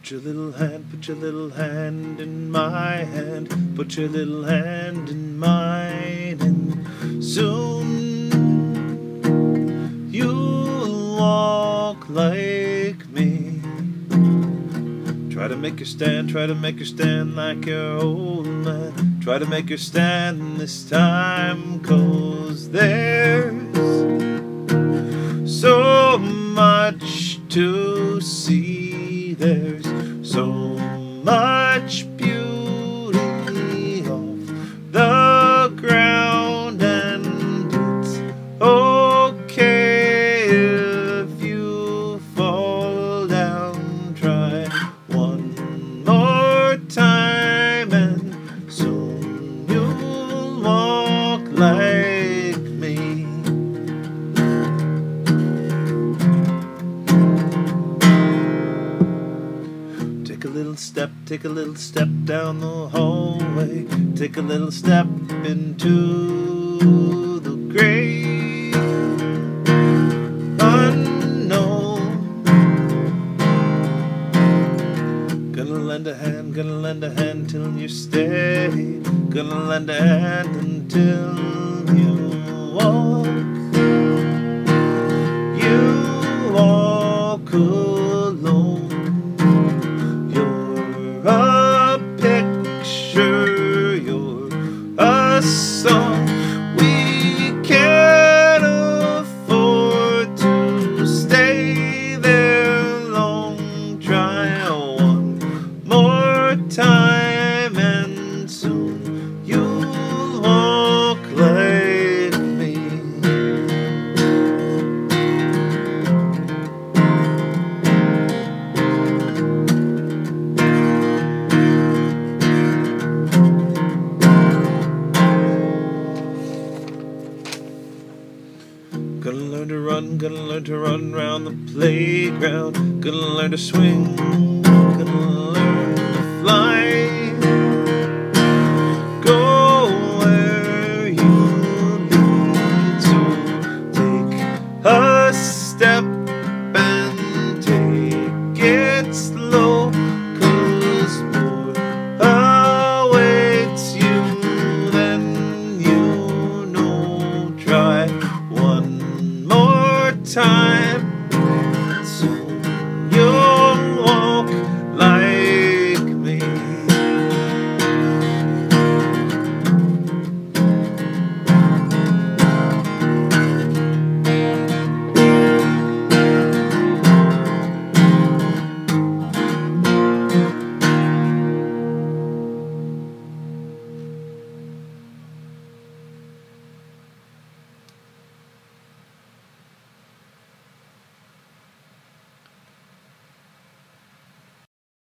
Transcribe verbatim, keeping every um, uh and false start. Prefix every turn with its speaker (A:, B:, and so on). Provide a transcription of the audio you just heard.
A: Put your little hand, put your little hand in my hand, put your little hand in mine, and soon you'll walk like me. Try to make her stand, try to make her stand like your old man. Try to make her stand this time, 'cause there's so much to see. There's so much beauty off the ground, and it's okay if you fall down. Try one more time, and soon you'll walk like me. Take a little step, take a little step down the hallway. Take a little step into the great unknown. Gonna lend a hand, gonna lend a hand till you stay. Gonna lend a hand until you walk. You walk alone. You're a picture, you're a song. We can't afford to stay there long. Try one more time, and soon you'll walk like me. Gonna learn to run, gonna learn to run round the playground. Gonna learn to swing, gonna learn to fly.